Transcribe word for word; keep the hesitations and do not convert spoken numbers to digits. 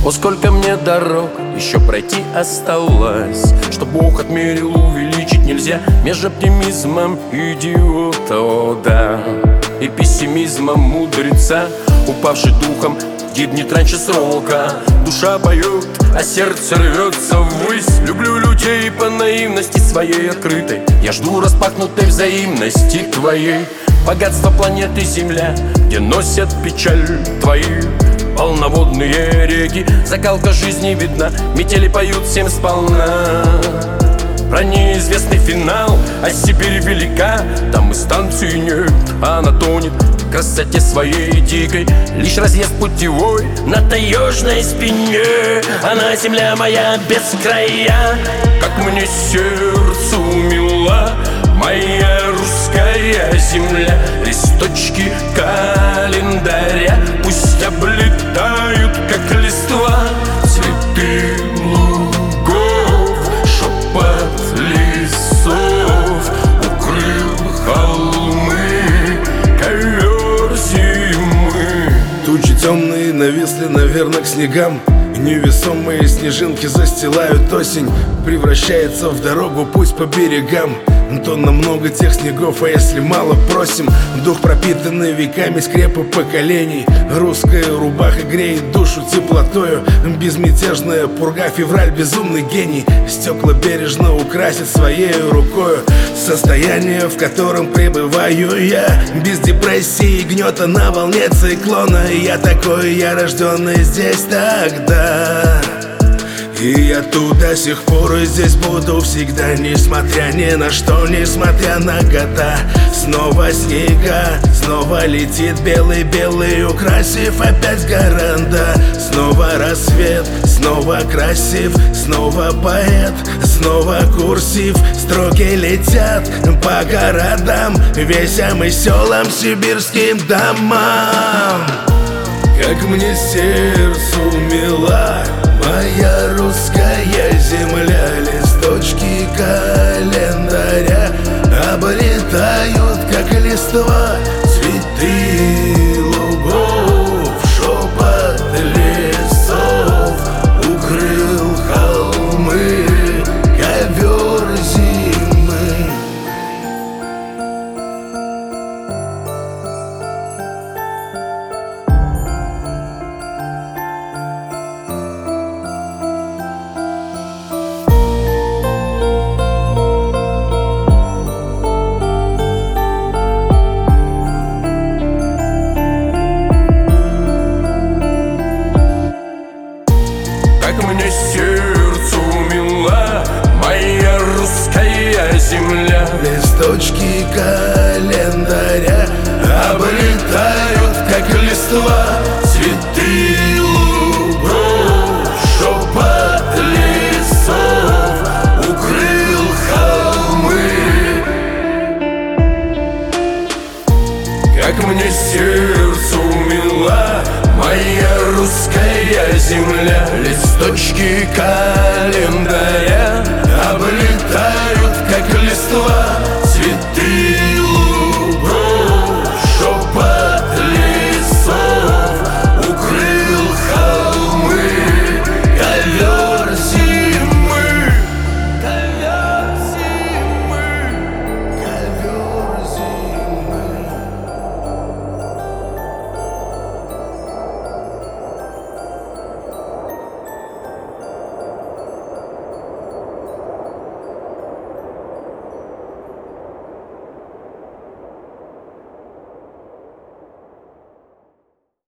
О, сколько мне дорог еще пройти осталось, что Бог отмерил, увеличить нельзя. Между оптимизмом идиота, о да, и пессимизмом мудреца, упавший духом гибнет раньше срока. Душа поет, а сердце рвется ввысь. Люблю людей по наивности своей открытой. Я жду распахнутой взаимности твоей. Богатство планеты Земля, где носят печаль твои полноводные реки. Закалка жизни видна, метели поют всем сполна. Про неизвестный финал, а Сибирь велика. Там и станции нет, а она тонет в красоте своей дикой. Лишь разъезд путевой на таежной спине, а на земля моя без края. Как мне сердцу мила моя русская земля. Листочки календаря пусть облетают, как листва. Цветы лугов, шепот лесов укрыл холмы, ковер зимы. Тучи темные нависли, наверное, к снегам. Невесомые снежинки застилают осень. Превращается в дорогу, пусть по берегам. То намного тех снегов, а если мало просим. Дух, пропитанный веками скрепы поколений. Русская рубаха греет душу теплотою. Безмятежная пурга, февраль, безумный гений. Стекла бережно украсит своей рукою. Состояние, в котором пребываю я, без депрессии и гнета на волне циклона. Я такой, я рожденный здесь тогда, и я тут до сих пор, и здесь буду всегда. Несмотря ни на что, несмотря на года. Снова снега, снова летит белый-белый, украсив опять города. Снова рассвет, снова красив, снова поэт, снова курсив. Строки летят по городам, весям и селам, сибирским домам. Как мне сердцу мила моя русская земля. Листочки календаря облетают, как листва. Цветы лугов, шепот лесов укрыл холмы, ковер зимы. Как мне сердцу мила моя русская земля. Листочки календаря облетают, как листва. Цветы лугов, шепот лесов укрыл холмы. Как мне сердцу мила моя русская земля. Листочки календаря